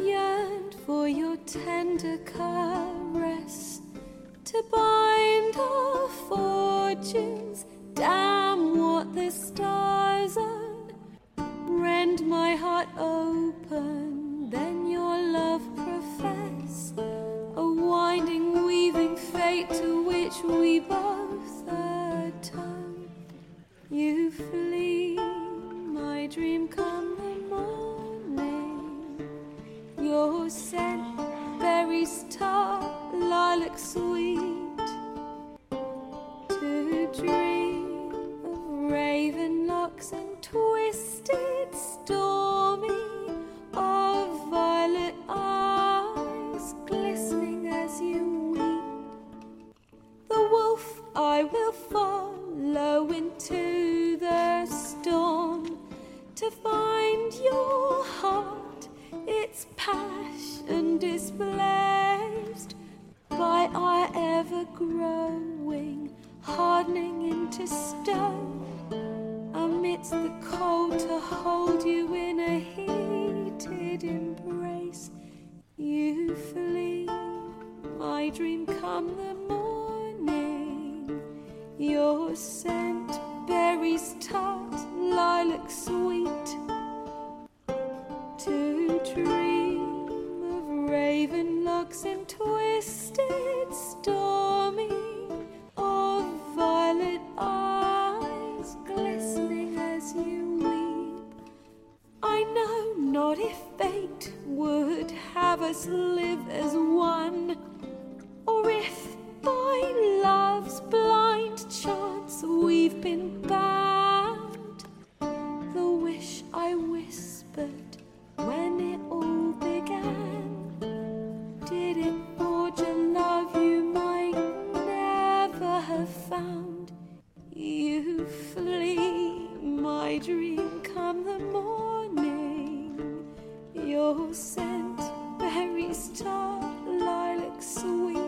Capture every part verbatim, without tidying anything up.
yearned for your tender caress to bind our fortunes. Damn what the stars are. Rend my heart open, then your love profess. A winding, weaving fate to which we both atone. You flee, my dream come the morning. Your scent, berries tart, lilac sweet. To dream of raven locks and twisted stormy, of violet eyes glistening as you weep. The wolf I will follow into the storm to find your heart, its passion displaced by our ever-growing, hardening into stone. Amidst the cold to hold you in a heated embrace. You flee, my dream come the morning. Your scent, berries tart, lilac sweet. To dream of raven locks and twisted stormy, of violet eyes glistening as you weep. I know not if fate would have us live as one, or if by love's blind chance we've been bound. The wish I whispered when it all began, did it forge a love you might never have found? You flee, my dream come the morning. Your scent, berries tart, lilac sweet.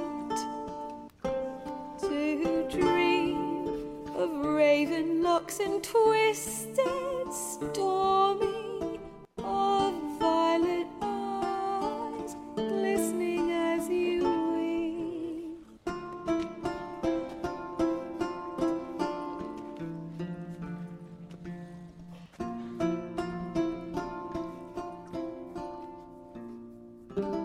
To dream of raven locks and twisted stormy, of violet eyes glistening as you weep. Thank you.